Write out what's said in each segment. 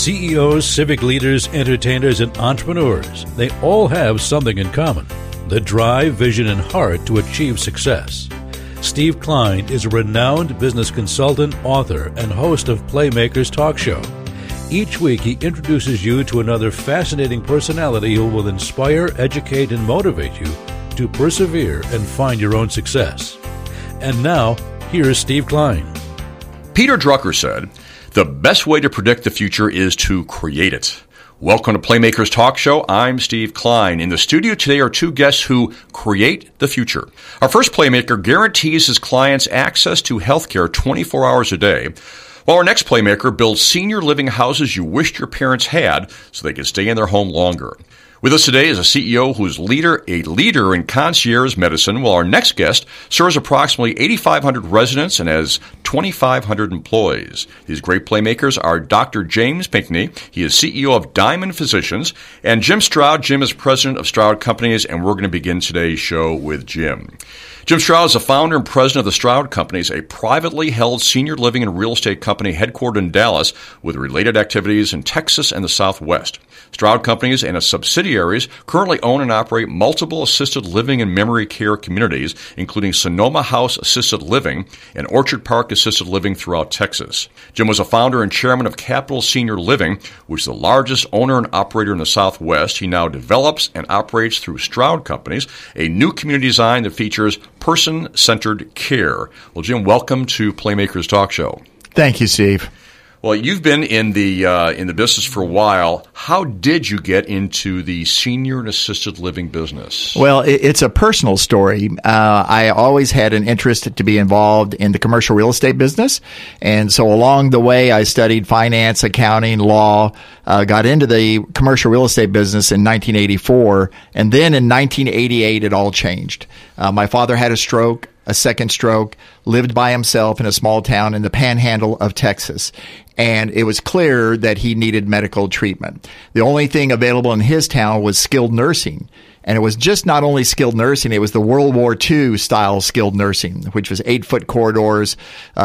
CEOs, civic leaders, entertainers, and entrepreneurs, they all have something in common: the drive, vision, and heart to achieve success. Steve Klein is a renowned business consultant, author, and host of Playmakers Talk Show. Each week, he introduces you to another fascinating personality who will inspire, educate, and motivate you to persevere and find your own success. And now, here is Steve Klein. Peter Drucker said, "The best way to predict the future is to create it." Welcome to Playmakers Talk Show. I'm Steve Klein. In the studio today are two guests who create the future. Our first Playmaker guarantees his clients access to healthcare 24 hours a day, while our next Playmaker builds senior living houses you wished your parents had so they could stay in their home longer. With us today is a CEO who's a leader in concierge medicine, while our next guest serves approximately 8,500 residents and has 2,500 employees. These great Playmakers are Dr. James Pinkney. He is CEO of Diamond Physicians, and Jim Stroud. Jim is president of Stroud Companies, and we're going to begin today's show with Jim. Jim Stroud is the founder and president of the Stroud Companies, a privately held senior living and real estate company headquartered in Dallas with related activities in Texas and the Southwest. Stroud Companies and its subsidiaries currently own and operate multiple assisted living and memory care communities, including Sonoma House Assisted Living and Orchard Park Assisted Living throughout Texas. Jim was a founder and chairman of Capital Senior Living, which is the largest owner and operator in the Southwest. He now develops and operates through Stroud Companies, a new community design that features person-centered care. Well, Jim, welcome to Playmakers Talk Show. Thank you, Steve. Well, you've been in the business for a while. How did you get into the senior and assisted living business? Well, it's a personal story. I always had an interest to be involved in the commercial real estate business. And so along the way, I studied finance, accounting, law, got into the commercial real estate business in 1984. And then in 1988, it all changed. My father had a second stroke, lived by himself in a small town in the panhandle of Texas. And it was clear that he needed medical treatment. The only thing available in his town was skilled nursing. And it was just not only skilled nursing, it was the World War II style skilled nursing, which was 8-foot corridors,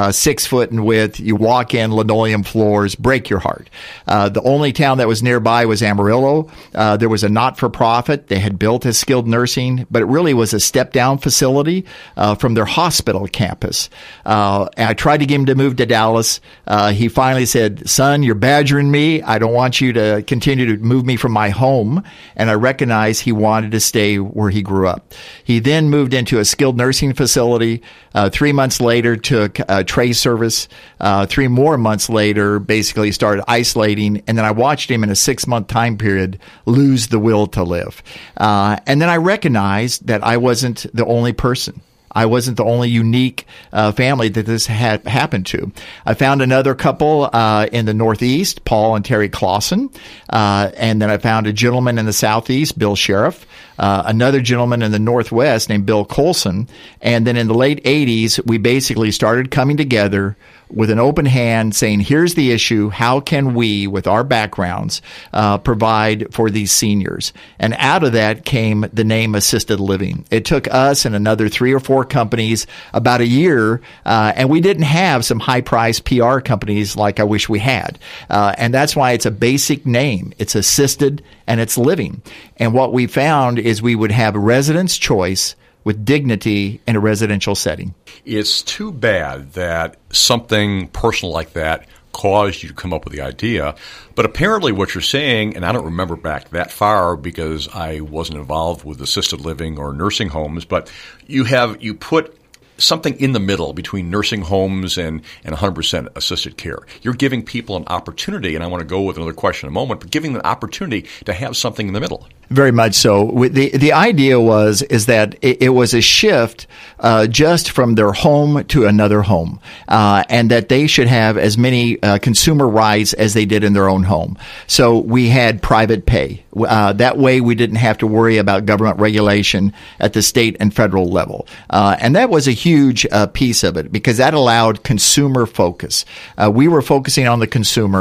6 foot in width. You walk in, linoleum floors, break your heart. The only town that was nearby was Amarillo. There was a not-for-profit. They had built a skilled nursing, but it really was a step-down facility from their hospital campus. And I tried to get him to move to Dallas. He finally said, "Son, you're badgering me. I don't want you to continue to move me from my home." And I recognized he wanted to stay where he grew up. He then moved into a skilled nursing facility. 3 months later, took a tray service. 3 more months later, basically started isolating. And then I watched him in a 6-month time period lose the will to live. And then I recognized that I wasn't the only person. I wasn't the only unique family that this had happened to. I found another couple in the Northeast, Paul and Terry Clausen, and then I found a gentleman in the Southeast, Bill Sheriff, another gentleman in the Northwest named Bill Colson, and then in the late 80s, we basically started coming together with an open hand saying, here's the issue. How can we, with our backgrounds, provide for these seniors? And out of that came the name Assisted Living. It took us and another 3 or 4 companies about a year, and we didn't have some high-priced PR companies like I wish we had. And that's why it's a basic name. It's assisted and it's living. And what we found is we would have residents' choice with dignity in a residential setting. It's too bad that something personal like that caused you to come up with the idea. But apparently what you're saying, and I don't remember back that far because I wasn't involved with assisted living or nursing homes, but you put something in the middle between nursing homes and 100% assisted care. You're giving people an opportunity, and I want to go with another question in a moment, but giving them an opportunity to have something in the middle. Very much so. The idea is that it was a shift just from their home to another home, and that they should have as many consumer rights as they did in their own home. So we had private pay. That way we didn't have to worry about government regulation at the state and federal level. And that was a huge piece of it because that allowed consumer focus. We were focusing on the consumer,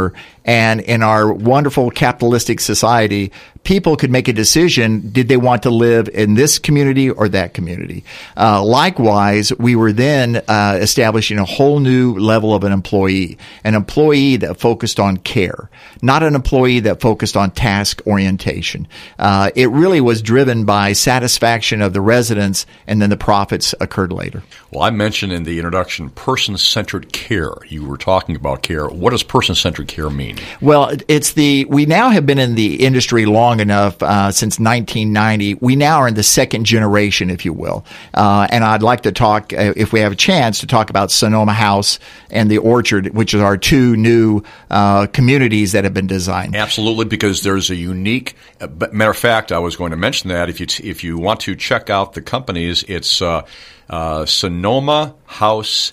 And in our wonderful capitalistic society, people could make a decision, did they want to live in this community or that community? Likewise, we were then establishing a whole new level of an employee that focused on care, not an employee that focused on task orientation. It really was driven by satisfaction of the residents, and then the profits occurred later. Well, I mentioned in the introduction person-centered care. You were talking about care. What does person-centered care mean? Well, we now have been in the industry long enough, since 1990. We now are in the second generation, if you will. And I'd like to talk, if we have a chance, to talk about Sonoma House and the Orchard, which are our two new communities that have been designed. Absolutely, because there's a unique, matter of fact, I was going to mention that if you want to check out the companies, it's Sonoma House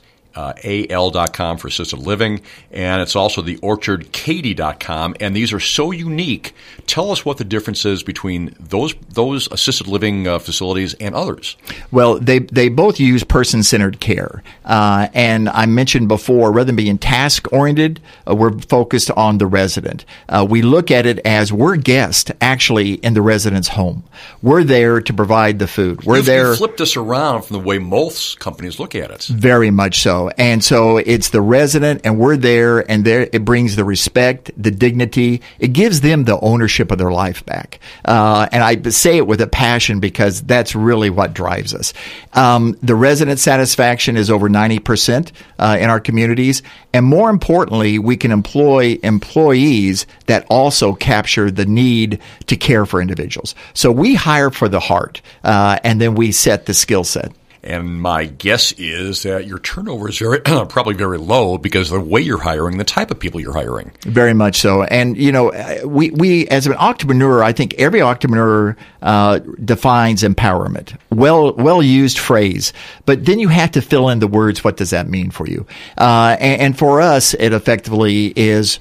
AL.com for assisted living, and it's also the OrchardKaty.com, and these are so unique. Tell us what the difference is between those assisted living facilities and others. Well, they both use person-centered care, and I mentioned before, rather than being task-oriented, we're focused on the resident. We look at it as we're guests actually in the resident's home. We're there to provide the food. You've flipped this around from the way most companies look at it. Very much so. And so it's the resident, and we're there, and there it brings the respect, the dignity. It gives them the ownership of their life back. And I say it with a passion because that's really what drives us. The resident satisfaction is over 90% in our communities. And more importantly, we can employ employees that also capture the need to care for individuals. So we hire for the heart, and then we set the skill set. And my guess is that your turnover is probably very low because of the way you're hiring, the type of people you're hiring. Very much so. And, we as an entrepreneur, I think every entrepreneur defines empowerment. Well used phrase. But then you have to fill in the words. What does that mean for you? And for us, it effectively is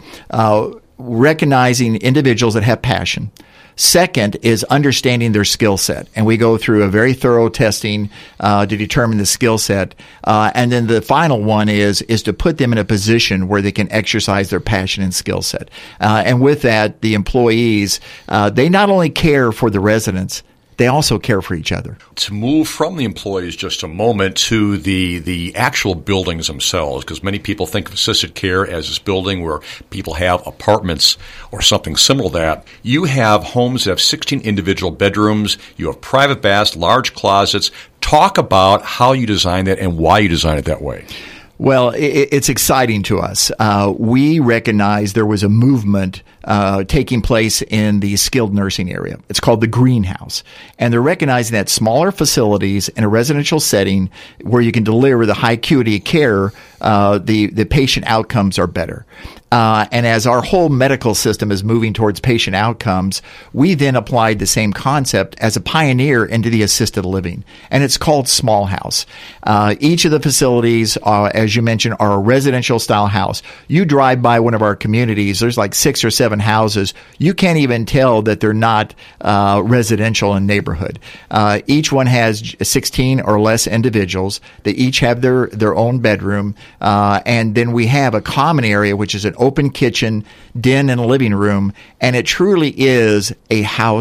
recognizing individuals that have passion. Second is understanding their skill set. And we go through a very thorough testing to determine the skill set. And then the final one is to put them in a position where they can exercise their passion and skill set. And with that, the employees, they not only care for the residents, they also care for each other. To move from the employees just a moment to the actual buildings themselves, because many people think of assisted care as this building where people have apartments or something similar to that. You have homes that have 16 individual bedrooms. You have private baths, large closets. Talk about how you design that and why you design it that way. Well, it's exciting to us. We recognize there was a movement taking place in the skilled nursing area. It's called the greenhouse. And they're recognizing that smaller facilities in a residential setting where you can deliver the high acuity care, the patient outcomes are better. And as our whole medical system is moving towards patient outcomes, we then applied the same concept as a pioneer into the assisted living. And it's called small house. Each of the facilities, as you mentioned, are a residential style house. You drive by one of our communities, there's like 6 or 7 houses. You can't even tell that they're not residential in neighborhood. Each one has 16 or less individuals. They each have their own bedroom. And then we have a common area, which is an open kitchen, den, and living room, and it truly is a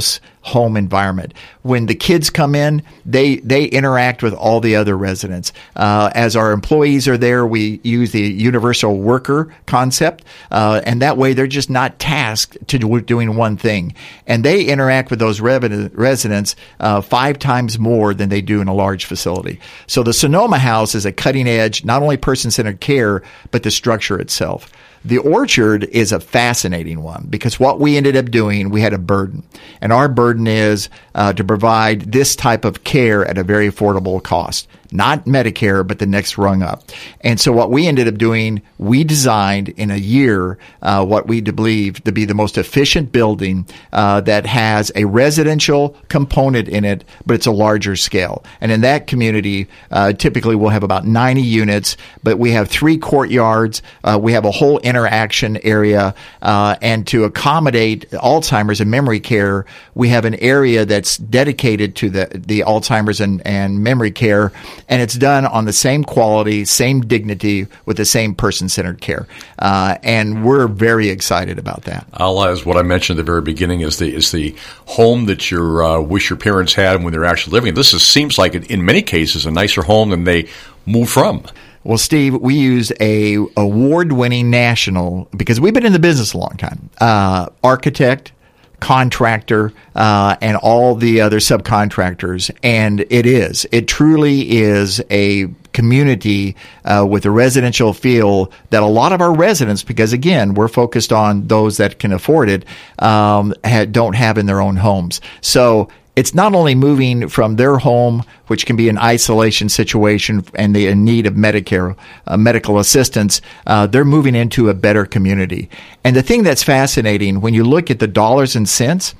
home environment. When the kids come in, they interact with all the other residents. As our employees are there, we use the universal worker concept, and that way they're just not tasked to doing one thing. And they interact with those residents 5 times more than they do in a large facility. So the Sonoma House is a cutting edge, not only person-centered care, but the structure itself. The Orchard is a fascinating one because what we ended up doing, we had a burden. And our burden is to provide this type of care at a very affordable cost. Not Medicare, but the next rung up. And so what we ended up doing, we designed in a year what we believe to be the most efficient building that has a residential component in it, but it's a larger scale. And in that community, typically we'll have about 90 units, but we have 3 courtyards. We have a whole interaction area. And to accommodate Alzheimer's and memory care, we have an area that's dedicated to the Alzheimer's and memory care. and it's done on the same quality, same dignity, with the same person-centered care. And we're very excited about that. As what I mentioned at the very beginning is the home that you wish your parents had when they're actually living. This seems like, in many cases, a nicer home than they moved from. Well, Steve, we use a award-winning national, because we've been in the business a long time, architect, contractor, and all the other subcontractors. And it truly is a community with a residential feel that a lot of our residents, because again, we're focused on those that can afford it, don't have in their own homes. So it's not only moving from their home, which can be an isolation situation and they're in need of Medicare, medical assistance, they're moving into a better community. And the thing that's fascinating, when you look at the dollars and cents,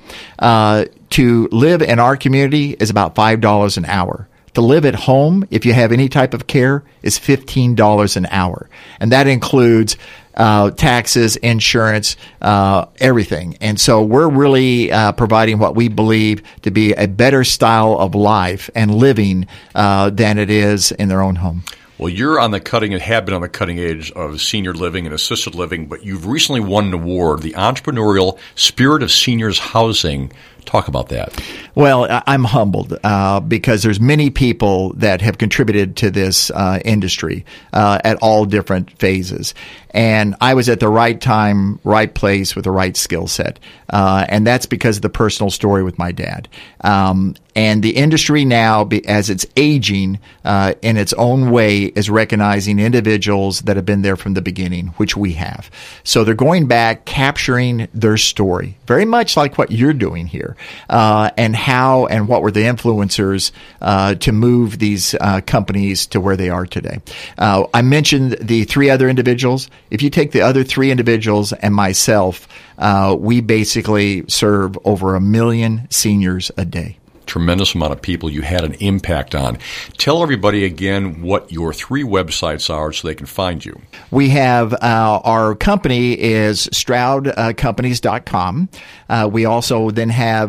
to live in our community is about $5 an hour. To live at home, if you have any type of care, is $15 an hour. And that includes taxes, insurance, everything. And so we're really providing what we believe to be a better style of life and living than it is in their own home. Well, you're on the cutting and have been on the cutting edge of senior living and assisted living, but you've recently won an award, the Entrepreneurial Spirit of Seniors Housing. Talk about that. Well, I'm humbled because there's many people that have contributed to this industry at all different phases. And I was at the right time, right place with the right skill set. And that's because of the personal story with my dad. And the industry now, as it's aging in its own way, is recognizing individuals that have been there from the beginning, which we have. So they're going back, capturing their story, very much like what you're doing here, and how and what were the influencers to move these companies to where they are today. I mentioned the three other individuals. If you take the other three individuals and myself, we basically serve over 1 million seniors a day. Tremendous amount of people you had an impact on. Tell everybody again what your 3 websites are so they can find you. We have our company is StroudCompanies.com. We also then have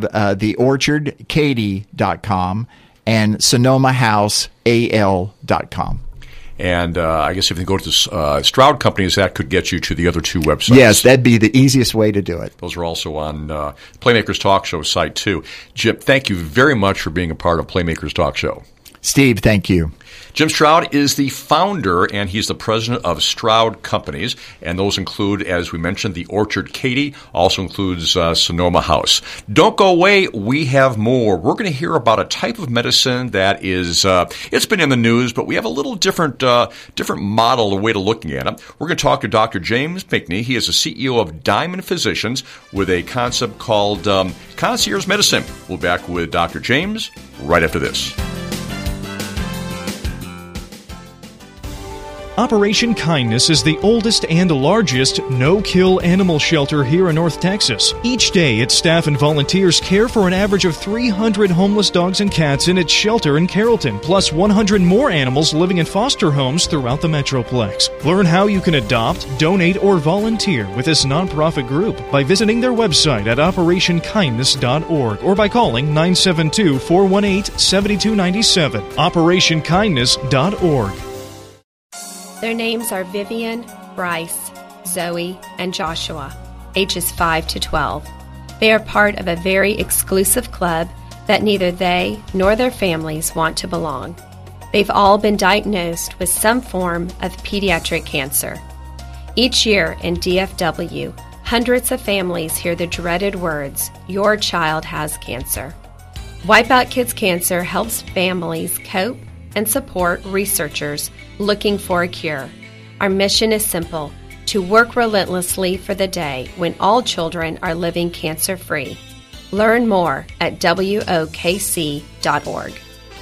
theorchardkaty.com and SonomaHouseAL.com. And I guess if you go to Stroud Companies, that could get you to the other 2 websites. Yes, that'd be the easiest way to do it. Those are also on Playmakers Talk Show site, too. Jim, thank you very much for being a part of Playmakers Talk Show. Steve, thank you. Jim Stroud is the founder, and he's the president of Stroud Companies, and those include, as we mentioned, the Orchard Katy, also includes Sonoma House. Don't go away. We have more. We're going to hear about a type of medicine that is, it's been in the news, but we have a little different model, a way to looking at it. We're going to talk to Dr. James Pinkney. He is the CEO of Diamond Physicians with a concept called concierge medicine. We'll be back with Dr. James right after this. Operation Kindness is the oldest and largest no-kill animal shelter here in North Texas. Each day, its staff and volunteers care for an average of 300 homeless dogs and cats in its shelter in Carrollton, plus 100 more animals living in foster homes throughout the Metroplex. Learn how you can adopt, donate, or volunteer with this nonprofit group by visiting their website at operationkindness.org or by calling 972-418-7297. operationkindness.org. Their names are Vivian, Bryce, Zoe, and Joshua, ages 5 to 12. They are part of a very exclusive club that neither they nor their families want to belong. They've all been diagnosed with some form of pediatric cancer. Each year in DFW, hundreds of families hear the dreaded words, "Your child has cancer." Wipeout Kids Cancer helps families cope and support researchers looking for a cure. Our mission is simple: to work relentlessly for the day when all children are living cancer-free. Learn more at WOKC.org.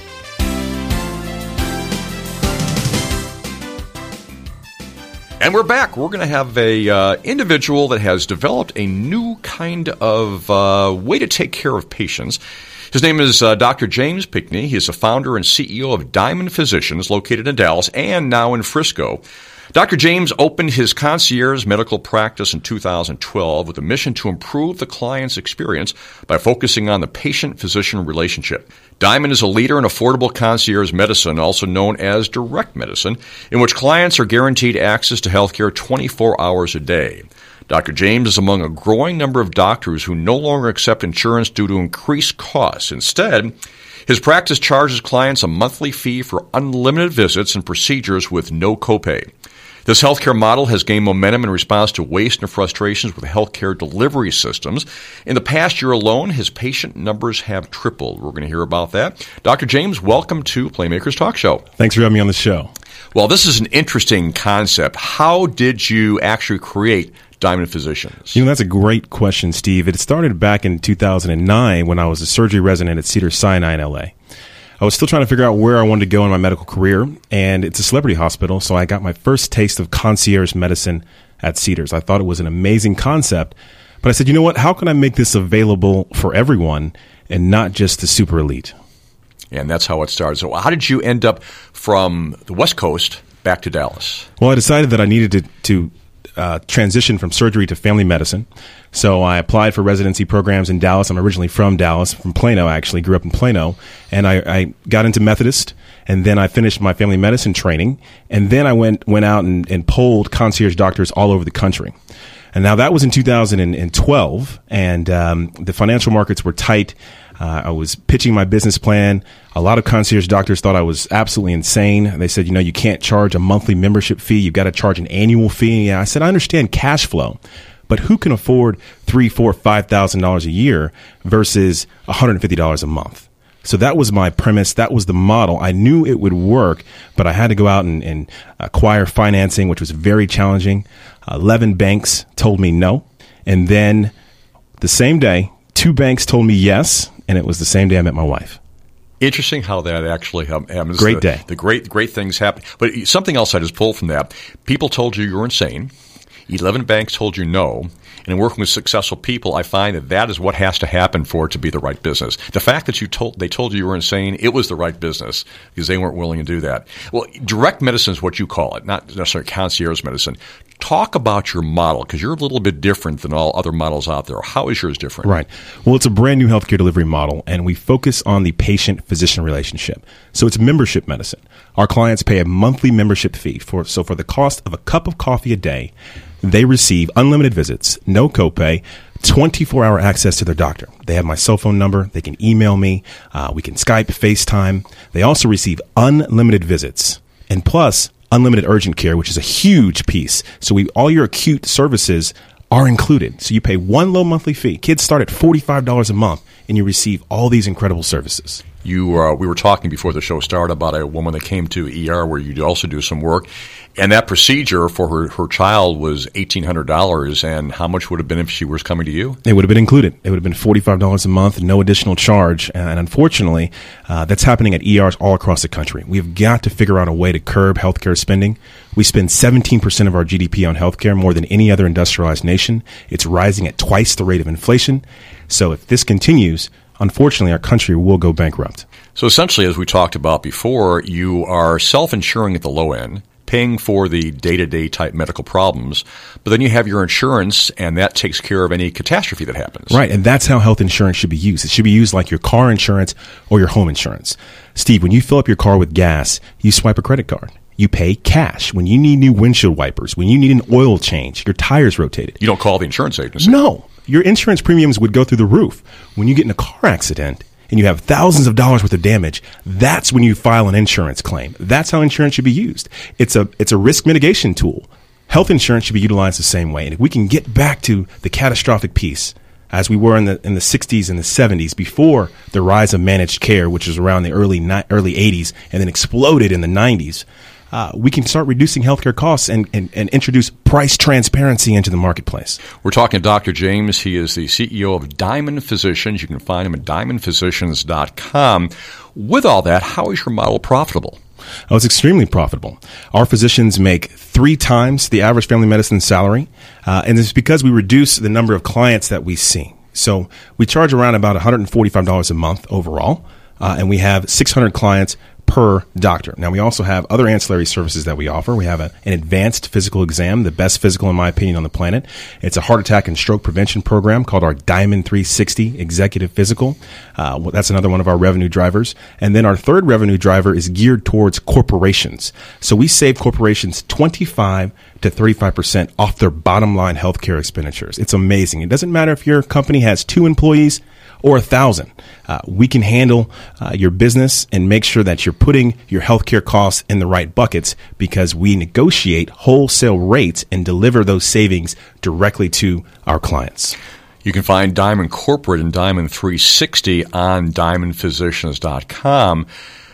And we're back. We're going to have a individual that has developed a new kind of way to take care of patients. His name is Dr. James Pinkney. He is the founder and CEO of Diamond Physicians, located in Dallas and now in Frisco. Dr. James opened his concierge medical practice in 2012 with a mission to improve the client's experience by focusing on the patient-physician relationship. Diamond is a leader in affordable concierge medicine, also known as direct medicine, in which clients are guaranteed access to healthcare 24 hours a day. Dr. James is among a growing number of doctors who no longer accept insurance due to increased costs. Instead, his practice charges clients a monthly fee for unlimited visits and procedures with no copay. This healthcare model has gained momentum in response to waste and frustrations with healthcare delivery systems. In the past year alone, his patient numbers have tripled. We're going to hear about that. Dr. James, welcome to Playmakers Talk Show. Thanks for having me on the show. Well, this is an interesting concept. How did you actually create Diamond Physicians? That's a great question, Steve. It started back in 2009 when I was a surgery resident at Cedars-Sinai in LA. I was still trying to figure out where I wanted to go in my medical career, and it's a celebrity hospital, so I got my first taste of concierge medicine at Cedars. I thought it was an amazing concept, but I said, you know what, how can I make this available for everyone and not just the super elite? And that's how it started. So how did you end up from the West Coast back to Dallas? Well, I decided that I needed to transition from surgery to family medicine. So I applied for residency programs in Dallas. I'm originally from Dallas, from Plano, actually. Grew up in Plano. And I got into Methodist, and then I finished my family medicine training. And then I went out and polled concierge doctors all over the country. And now that was in 2012, and the financial markets were tight. I was pitching my business plan. A lot of concierge doctors thought I was absolutely insane. They said, you can't charge a monthly membership fee. You've got to charge an annual fee. I said, I understand cash flow, but who can afford $3,000, $4,000, $5,000 a year versus $150 a month? So that was my premise. That was the model. I knew it would work, but I had to go out and acquire financing, which was very challenging. 11 banks told me no. And then the same day, 2 banks told me yes. And it was the same day I met my wife. Interesting how that actually happens. Great day. The great things happen. But something else I just pulled from that. People told you were insane. 11 banks told you no. And in working with successful people, I find that is what has to happen for it to be the right business. The fact that they told you were insane, it was the right business because they weren't willing to do that. Well, direct medicine is what you call it, not necessarily concierge medicine. Talk about your model, because you're a little bit different than all other models out there. How is yours different? Right. Well, it's a brand new healthcare delivery model, and we focus on the patient-physician relationship. So it's membership medicine. Our clients pay a monthly membership fee. For the cost of a cup of coffee a day, they receive unlimited visits, no copay, 24-hour access to their doctor. They have my cell phone number. They can email me. We can Skype, FaceTime. They also receive unlimited visits, and plus unlimited urgent care, which is a huge piece. So all your acute services are included. So you pay one low monthly fee. Kids start at $45 a month, and you receive all these incredible services. We were talking before the show started about a woman that came to ER where you also do some work, and that procedure for her child was $1,800. And how much would it have been if she was coming to you? It would have been included. It would have been $45 a month, no additional charge. And unfortunately, that's happening at ERs all across the country. We've got to figure out a way to curb healthcare spending. We spend 17% of our GDP on healthcare, more than any other industrialized nation. It's rising at twice the rate of inflation. So if this continues, unfortunately, our country will go bankrupt. So essentially, as we talked about before, you are self-insuring at the low end, paying for the day-to-day type medical problems, but then you have your insurance, and that takes care of any catastrophe that happens. Right, and that's how health insurance should be used. It should be used like your car insurance or your home insurance. Steve, when you fill up your car with gas, you swipe a credit card. You pay cash. When you need new windshield wipers, when you need an oil change, your tires rotated. You don't call the insurance agency. No. Your insurance premiums would go through the roof. When you get in a car accident and you have thousands of dollars worth of damage, that's when you file an insurance claim. That's how insurance should be used. It's a risk mitigation tool. Health insurance should be utilized the same way. And if we can get back to the catastrophic piece, as we were in the 60s and the 70s, before the rise of managed care, which was around the early 80s and then exploded in the 90s, we can start reducing healthcare costs and introduce price transparency into the marketplace. We're talking to Dr. James. He is the CEO of Diamond Physicians. You can find him at diamondphysicians.com. With all that, how is your model profitable? Oh, it's extremely profitable. Our physicians make 3 times the average family medicine salary, and it's because we reduce the number of clients that we see. So we charge around about $145 a month overall, and we have 600 clients per doctor. Now, we also have other ancillary services that we offer. We have an advanced physical exam, the best physical, in my opinion, on the planet. It's a heart attack and stroke prevention program called our Diamond 360 Executive Physical. That's another one of our revenue drivers. And then our third revenue driver is geared towards corporations. So we save corporations 25 to 35% off their bottom line healthcare expenditures. It's amazing. It doesn't matter if your company has 2 employees or 1,000. We can handle your business and make sure that you're putting your healthcare costs in the right buckets, because we negotiate wholesale rates and deliver those savings directly to our clients. You can find Diamond Corporate and Diamond 360 on diamondphysicians.com.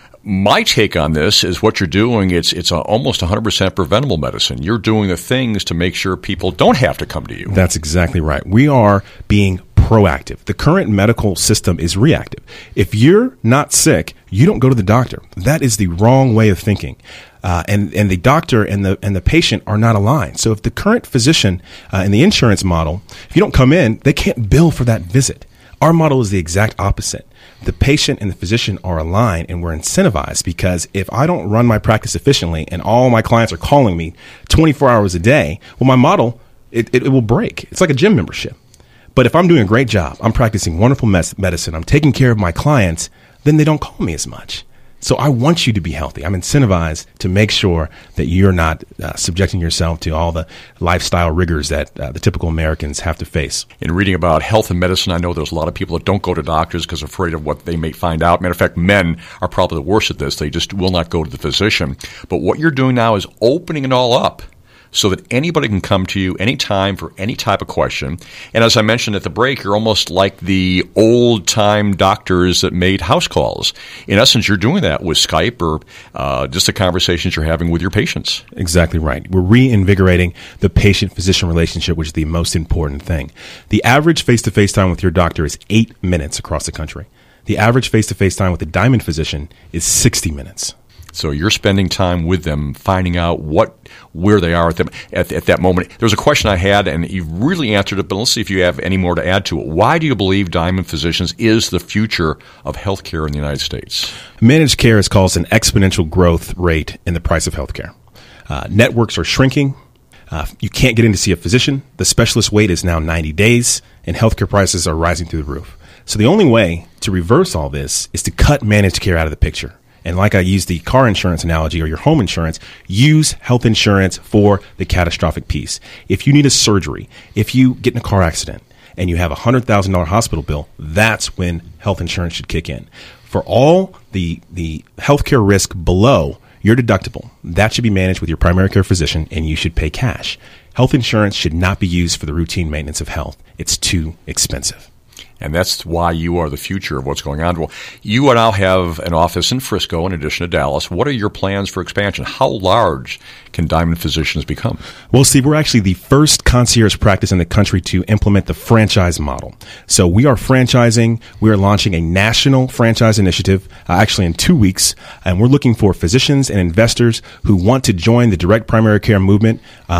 My take on this is what you're doing, it's almost 100% preventable medicine. You're doing the things to make sure people don't have to come to you. That's exactly right. We are being proactive. The current medical system is reactive. If you're not sick, you don't go to the doctor. That is the wrong way of thinking. And the doctor and the patient are not aligned. So if the current physician in the insurance model, if you don't come in, they can't bill for that visit. Our model is the exact opposite. The patient and the physician are aligned, and we're incentivized, because if I don't run my practice efficiently and all my clients are calling me 24 hours a day, well, my model, it will break. It's like a gym membership. But if I'm doing a great job, I'm practicing wonderful medicine, I'm taking care of my clients, then they don't call me as much. So I want you to be healthy. I'm incentivized to make sure that you're not subjecting yourself to all the lifestyle rigors that the typical Americans have to face. In reading about health and medicine, I know there's a lot of people that don't go to doctors because they're afraid of what they may find out. Matter of fact, men are probably the worst at this. They just will not go to the physician. But what you're doing now is opening it all up, so that anybody can come to you anytime for any type of question. And as I mentioned at the break, you're almost like the old-time doctors that made house calls. In essence, you're doing that with Skype or just the conversations you're having with your patients. Exactly right. We're reinvigorating the patient-physician relationship, which is the most important thing. The average face-to-face time with your doctor is 8 minutes across the country. The average face-to-face time with a Diamond physician is 60 minutes. So you're spending time with them, finding out where they are at that moment. There was a question I had, and you really answered it, but let's see if you have any more to add to it. Why do you believe Diamond Physicians is the future of healthcare in the United States? Managed care has caused an exponential growth rate in the price of healthcare. Networks are shrinking. You can't get in to see a physician. The specialist wait is now 90 days, and healthcare prices are rising through the roof. So the only way to reverse all this is to cut managed care out of the picture. And like I used the car insurance analogy, or your home insurance, use health insurance for the catastrophic piece. If you need a surgery, if you get in a car accident and you have a $100,000 hospital bill, that's when health insurance should kick in. For all the healthcare risk below your deductible, that should be managed with your primary care physician, and you should pay cash. Health insurance should not be used for the routine maintenance of health. It's too expensive. And that's why you are the future of what's going on. Well, you now have an office in Frisco in addition to Dallas. What are your plans for expansion? How large can Diamond Physicians become? Well, Steve, we're actually the first concierge practice in the country to implement the franchise model. So we are franchising. We are launching a national franchise initiative actually in 2 weeks. And we're looking for physicians and investors who want to join the direct primary care movement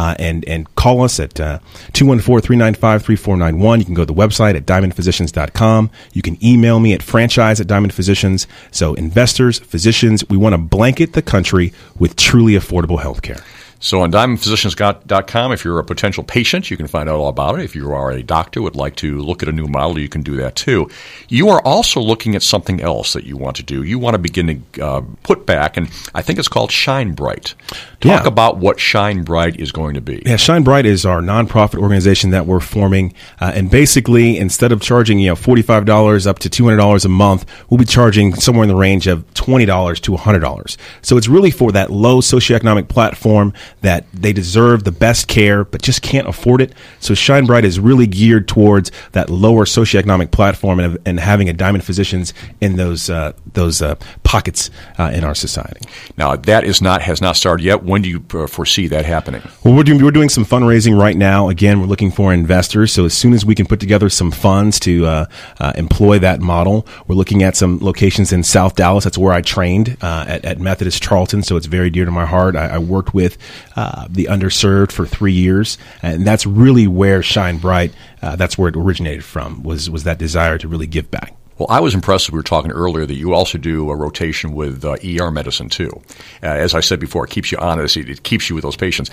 and call us at 214-395-3491. You can go to the website at diamondphysicians.com. You can email me at franchise@diamondphysicians. So investors, physicians, we want to blanket the country with truly affordable health care. So on diamondphysicians.com, if you're a potential patient, you can find out all about it. If you are a doctor, would like to look at a new model, you can do that too. You are also looking at something else that you want to do. You want to begin to put back, and I think it's called Shine Bright. Talk about what Shine Bright is going to be. Yeah, Shine Bright is our nonprofit organization that we're forming, and basically, instead of charging $45 up to $200 a month, we'll be charging somewhere in the range of $20 to $100. So it's really for that low socioeconomic platform that they deserve the best care but just can't afford it. So Shine Bright is really geared towards that lower socioeconomic platform and having a Diamond Physicians in those pockets in our society. Now that has not started yet. When do you foresee that happening? Well, we're doing some fundraising right now. Again, we're looking for investors. So as soon as we can put together some funds to employ that model, we're looking at some locations in South Dallas. That's where I trained at Methodist Charlton. So it's very dear to my heart. I worked with the underserved for 3 years, and that's really where Shine Bright, that's where it originated from, was that desire to really give back. Well, I was impressed, we were talking earlier, that you also do a rotation with ER medicine, too. As I said before, it keeps you honest. It keeps you with those patients.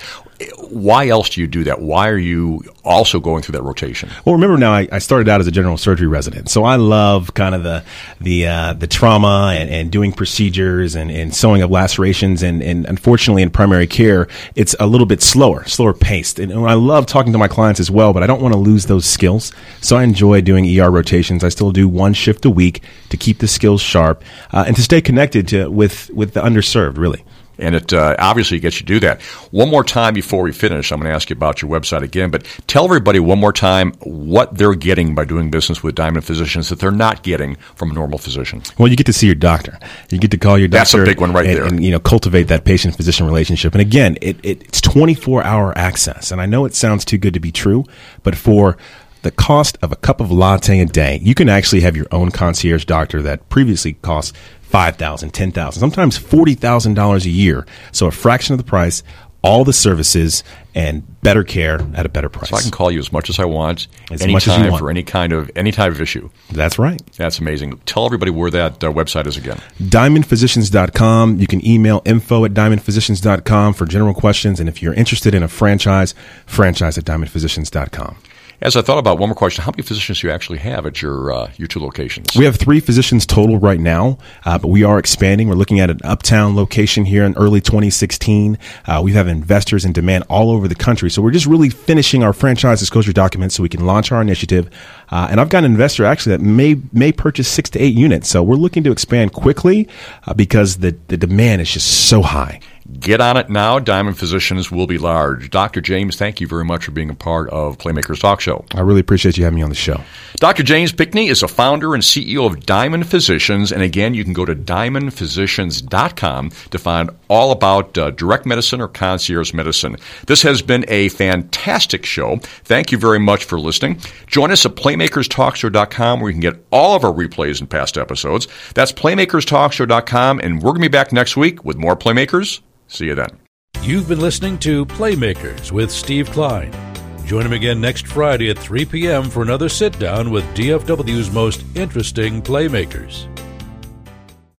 Why else do you do that? Why are you also going through that rotation? Well, remember now, I started out as a general surgery resident, so I love kind of the trauma and doing procedures and sewing up lacerations. And unfortunately, in primary care, it's a little bit slower paced. And I love talking to my clients as well, but I don't want to lose those skills. So I enjoy doing ER rotations. I still do one shift a week to keep the skills sharp and to stay connected with the underserved, really. And it obviously gets you to do that. One more time before we finish, I'm going to ask you about your website again, but tell everybody one more time what they're getting by doing business with Diamond Physicians that they're not getting from a normal physician. Well, you get to see your doctor. You get to call your doctor. That's a big one right there. And cultivate that patient-physician relationship. And again, it's 24-hour access. And I know it sounds too good to be true, but for the cost of a cup of latte a day, you can actually have your own concierge doctor that previously cost $5,000, $10,000, sometimes $40,000 a year. So a fraction of the price, all the services, and better care at a better price. So I can call you as much as I want, as much as you want, for any type of issue. That's right. That's amazing. Tell everybody where that website is again. DiamondPhysicians.com. You can email info@DiamondPhysicians.com for general questions. And if you're interested in a franchise at DiamondPhysicians.com. As I thought about one more question, how many physicians do you actually have at your two locations? We have 3 physicians total right now, but we are expanding. We're looking at an uptown location here in early 2016. We have investors in demand all over the country. So we're just really finishing our franchise disclosure documents so we can launch our initiative. And I've got an investor actually that may purchase 6 to 8 units. So we're looking to expand quickly because the demand is just so high. Get on it now. Diamond Physicians will be large. Dr. James, thank you very much for being a part of Playmakers Talk Show. I really appreciate you having me on the show. Dr. James Pickney is a founder and CEO of Diamond Physicians. And again, you can go to diamondphysicians.com to find all about direct medicine or concierge medicine. This has been a fantastic show. Thank you very much for listening. Join us at playmakerstalkshow.com where you can get all of our replays and past episodes. That's playmakerstalkshow.com, and we're going to be back next week with more Playmakers. See you then. You've been listening to Playmakers with Steve Klein. Join him again next Friday at 3 p.m. for another sit-down with DFW's most interesting Playmakers.